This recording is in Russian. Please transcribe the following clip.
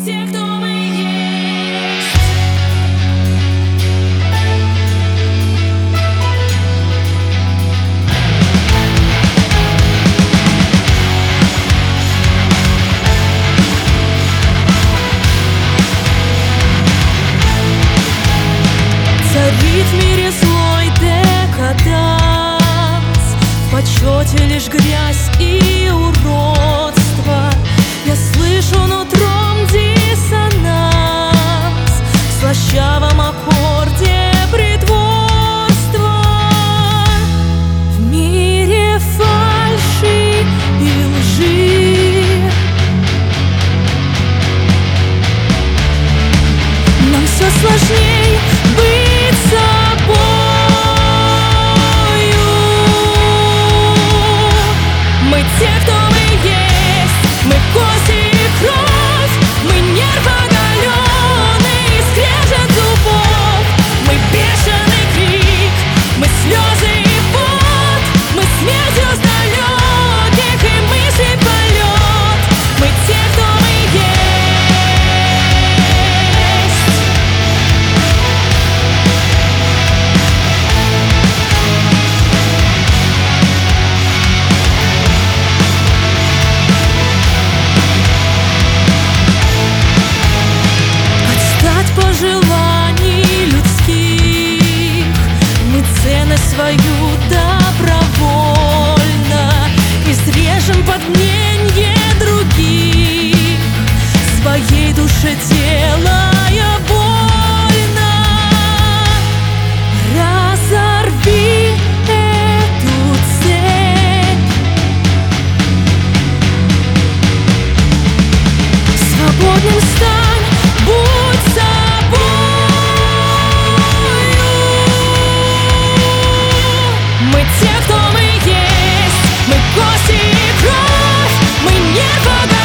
те, кто мы есть. Царит в мире злой декаданс, в почете лишь грязь и уродство. Я слышу нутром диссонанс в слащавом аккорде притворства. В мире фальши и лжи нам все сложней быть собою. Мы те, кто мы есть, мы кость и кровь, мы нерв оголенный и скрежет зубов. Мы бешеный крик, мы слезы и пот, мы смерть из далеких и мыслей полет. Мы те, кто мы есть. Пожеланий людских мы ценность свою добровольно изрежем под мненье других, своей душе делая больно. Разорви эту цепь, свободным стань, будь собой. Мы те, кто мы есть, мы кость и кровь, мы нерв.